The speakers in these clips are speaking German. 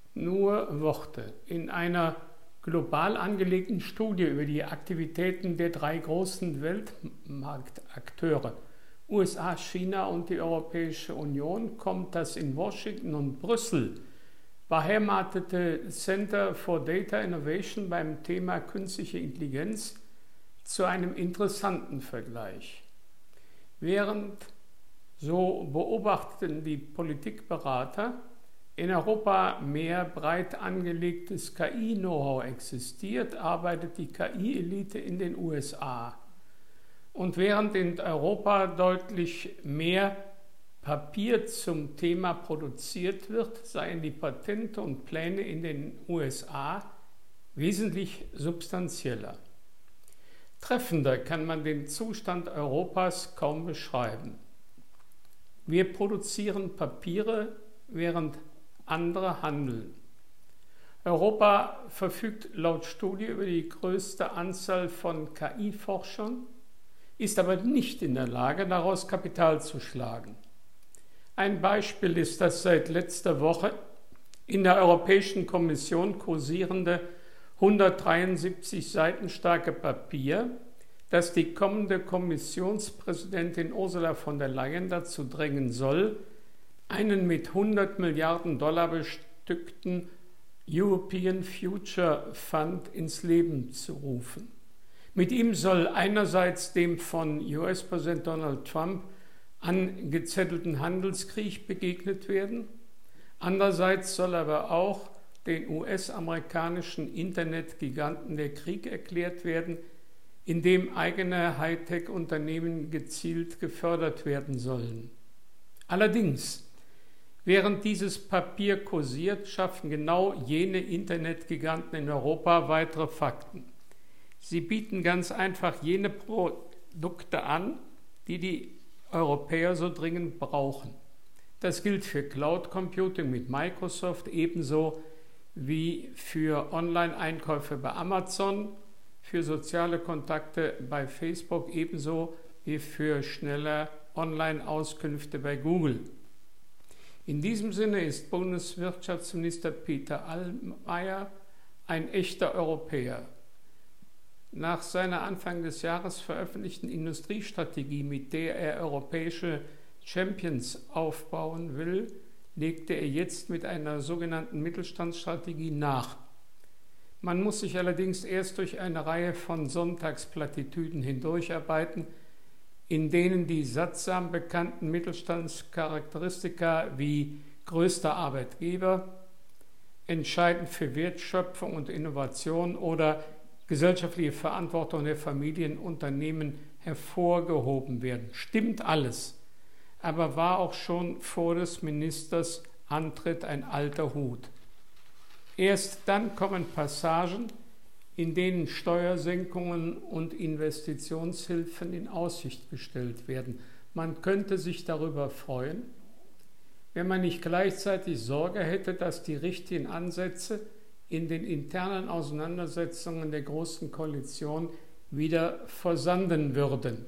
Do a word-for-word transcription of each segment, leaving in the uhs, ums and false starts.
nur Worte. In einer global angelegten Studie über die Aktivitäten der drei großen Weltmarktakteure, U S A, China und die Europäische Union, kommt das in Washington und Brüssel beheimatete Center for Data Innovation beim Thema künstliche Intelligenz zu einem interessanten Vergleich. Während, so beobachten die Politikberater, in Europa mehr breit angelegtes K I-Know-how existiert, arbeitet die K I-Elite in den U S A. Und während in Europa deutlich mehr Papier zum Thema produziert wird, seien die Patente und Pläne in den U S A wesentlich substanzieller. Treffender kann man den Zustand Europas kaum beschreiben. Wir produzieren Papiere, während andere handeln. Europa verfügt laut Studie über die größte Anzahl von K I-Forschern, ist aber nicht in der Lage, daraus Kapital zu schlagen. Ein Beispiel ist das seit letzter Woche in der Europäischen Kommission kursierende hundertdreiundsiebzig Seiten starke Papier, das die kommende Kommissionspräsidentin Ursula von der Leyen dazu drängen soll, einen mit hundert Milliarden Dollar bestückten European Future Fund ins Leben zu rufen. Mit ihm soll einerseits dem von U S-Präsident Donald Trump angezettelten Handelskrieg begegnet werden, andererseits soll aber auch den U S-amerikanischen Internetgiganten der Krieg erklärt werden, in dem eigene Hightech-Unternehmen gezielt gefördert werden sollen. Allerdings, während dieses Papier kursiert, schaffen genau jene Internetgiganten in Europa weitere Fakten. Sie bieten ganz einfach jene Produkte an, die die Europäer so dringend brauchen. Das gilt für Cloud Computing mit Microsoft ebenso wie für Online-Einkäufe bei Amazon, für soziale Kontakte bei Facebook ebenso wie für schnelle Online-Auskünfte bei Google. In diesem Sinne ist Bundeswirtschaftsminister Peter Altmaier ein echter Europäer. Nach seiner Anfang des Jahres veröffentlichten Industriestrategie, mit der er europäische Champions aufbauen will, legte er jetzt mit einer sogenannten Mittelstandsstrategie nach. Man muss sich allerdings erst durch eine Reihe von Sonntagsplattitüden hindurcharbeiten, in denen die sattsam bekannten Mittelstandscharakteristika wie größter Arbeitgeber, entscheidend für Wertschöpfung und Innovation oder gesellschaftliche Verantwortung der Familienunternehmen hervorgehoben werden. Stimmt alles, aber war auch schon vor des Ministers Antritt ein alter Hut. Erst dann kommen Passagen, in denen Steuersenkungen und Investitionshilfen in Aussicht gestellt werden. Man könnte sich darüber freuen, wenn man nicht gleichzeitig Sorge hätte, dass die richtigen Ansätze in den internen Auseinandersetzungen der Großen Koalition wieder versanden würden.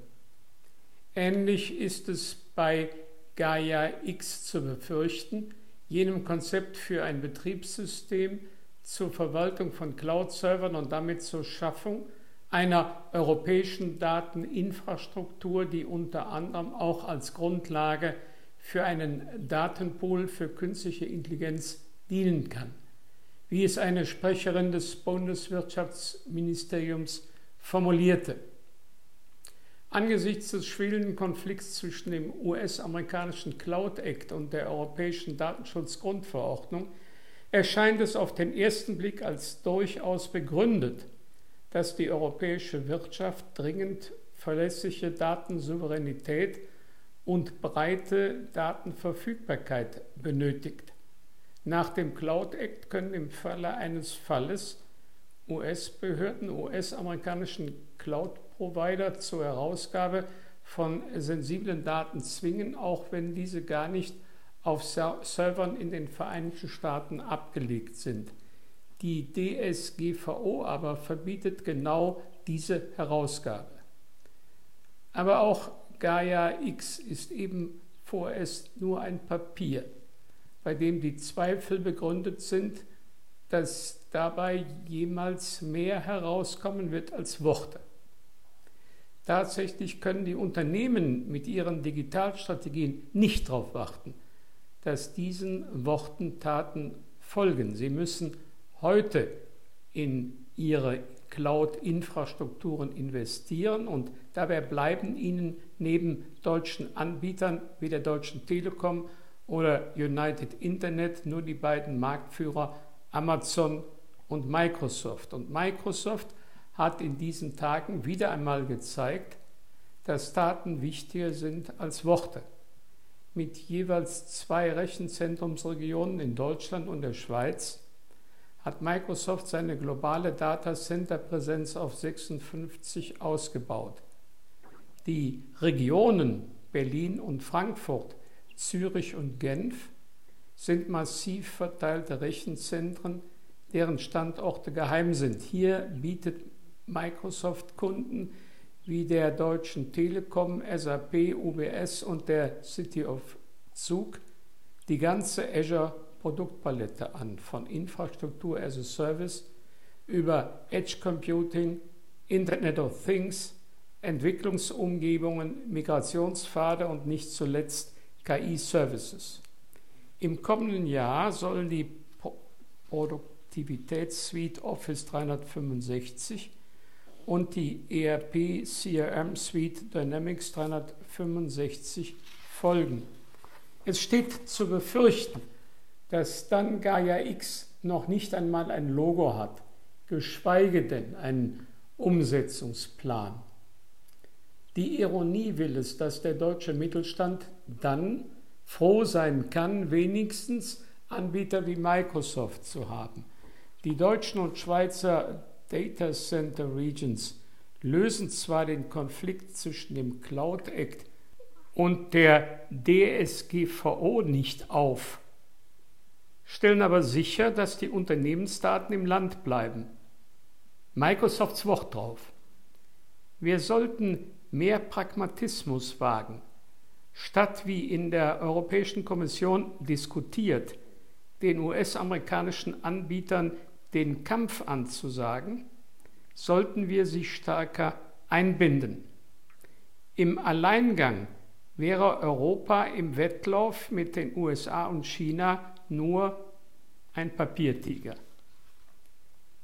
Ähnlich ist es bei Gaia X zu befürchten, jenem Konzept für ein Betriebssystem zur Verwaltung von Cloud-Servern und damit zur Schaffung einer europäischen Dateninfrastruktur, die unter anderem auch als Grundlage für einen Datenpool für künstliche Intelligenz dienen kann, wie es eine Sprecherin des Bundeswirtschaftsministeriums formulierte. Angesichts des schwelenden Konflikts zwischen dem U S-amerikanischen Cloud Act und der europäischen Datenschutzgrundverordnung erscheint es auf den ersten Blick als durchaus begründet, dass die europäische Wirtschaft dringend verlässliche Datensouveränität und breite Datenverfügbarkeit benötigt. Nach dem Cloud Act können im Falle eines Falles U S-Behörden U S-amerikanischen Cloud-Provider zur Herausgabe von sensiblen Daten zwingen, auch wenn diese gar nicht auf Servern in den Vereinigten Staaten abgelegt sind. Die D S G V O aber verbietet genau diese Herausgabe. Aber auch Gaia X ist eben vorerst nur ein Papier, bei dem die Zweifel begründet sind, dass dabei jemals mehr herauskommen wird als Worte. Tatsächlich können die Unternehmen mit ihren Digitalstrategien nicht darauf warten, dass diesen Worten Taten folgen. Sie müssen heute in ihre Cloud-Infrastrukturen investieren und dabei bleiben ihnen neben deutschen Anbietern wie der Deutschen Telekom oder United Internet nur die beiden Marktführer Amazon und Microsoft. Und Microsoft hat in diesen Tagen wieder einmal gezeigt, dass Taten wichtiger sind als Worte. Mit jeweils zwei Rechenzentrumsregionen in Deutschland und der Schweiz hat Microsoft seine globale Datacenter-Präsenz auf sechsundfünfzig ausgebaut. Die Regionen Berlin und Frankfurt, Zürich und Genf sind massiv verteilte Rechenzentren, deren Standorte geheim sind. Hier bietet Microsoft Kunden wie der Deutschen Telekom, S A P, U B S und der City of Zug die ganze Azure-Produktpalette an, von Infrastruktur as a Service über Edge Computing, Internet of Things, Entwicklungsumgebungen, Migrationspfade und nicht zuletzt K I-Services. Im kommenden Jahr sollen die Produktivitätssuite Office dreihundertfünfundsechzig und die E R P C R M Suite Dynamics dreihundertfünfundsechzig folgen. Es steht zu befürchten, dass dann Gaia X noch nicht einmal ein Logo hat, geschweige denn einen Umsetzungsplan. Die Ironie will es, dass der deutsche Mittelstand dann froh sein kann, wenigstens Anbieter wie Microsoft zu haben. Die deutschen und Schweizer Data Center Regions lösen zwar den Konflikt zwischen dem Cloud Act und der D S G V O nicht auf, stellen aber sicher, dass die Unternehmensdaten im Land bleiben. Microsofts Wort drauf. Wir sollten mehr Pragmatismus wagen. Statt wie in der Europäischen Kommission diskutiert, den U S-amerikanischen Anbietern den Kampf anzusagen, sollten wir sie stärker einbinden. Im Alleingang wäre Europa im Wettlauf mit den U S A und China nur ein Papiertiger.